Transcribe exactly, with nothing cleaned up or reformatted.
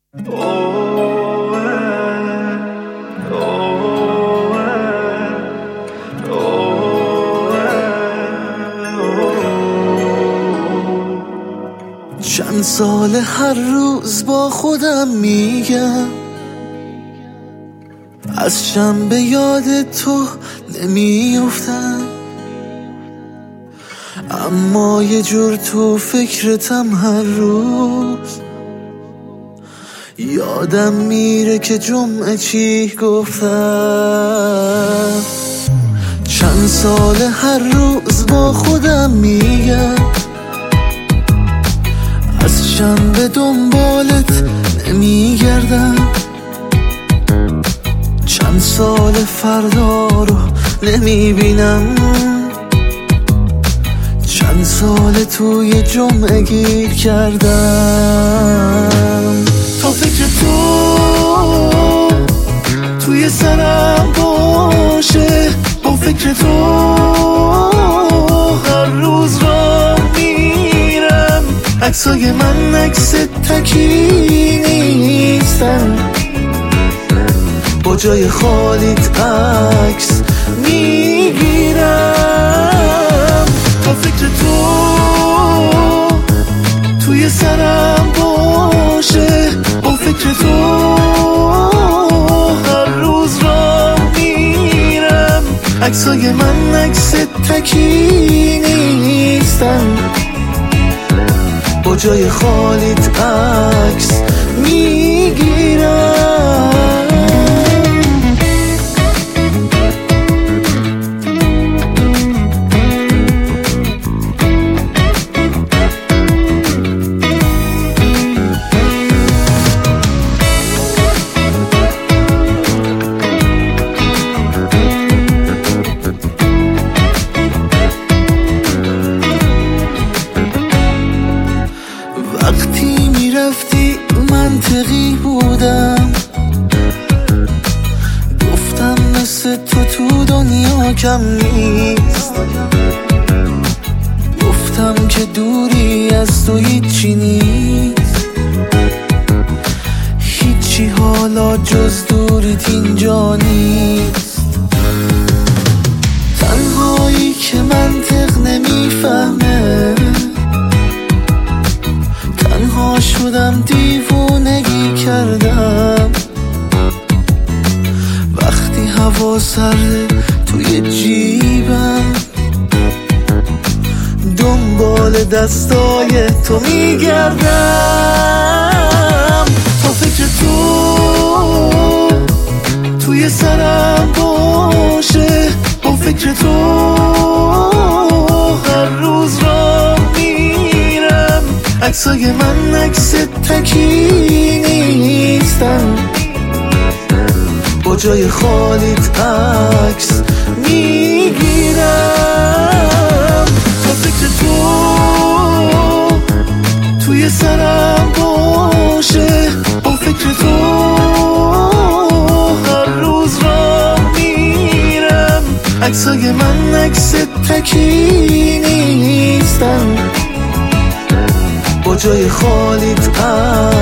چند سال هر روز با خودم میگم از شنبه یاد تو نمیافتم، اما یه جور تو فکرتم هر روز. یادم میره که جمعه چی گفتم. چند سال هر روز با خودم میگم از شنبه دنبالت نمیگردم، چند سال فردا رو نمیبینم، چند سال توی جمعه گیر کردم. تا فکر تو توی سرم باشه، با فکر تو هر روز را میرم. عکسای من عکس تکی نیستن، با جای خالیت عکس میگیرم. تا فکر تو توی سرم باشه، با فکر تو هر روز را میرم. عکسای من عکس تکی نیستن، با جای خالیت عکس میگیرم. وقتی میرفتی منطقی بودم، گفتم مثل تو تو دنیا کم نیست، گفتم که دوری از تو هیچی نیست، هیچی حالا جز دوریت اینجا نیست. تنهایی که منطق نمیفهمه، تنها شدم دیوونگی کردم. وقتی هوا سرده توی جیبم، دنبال دستای تو میگردم. تا فکر تو توی سرم باشه، با فکر تو هر روز را میرم. عکسای من عکس تکی نیستن، با جای خالیت عکس میگیرم. تا فکر تو توی سرم باشه، با فکر تو هر روز را میرم. عکسای من عکس تکی نیستن، با جای خالیت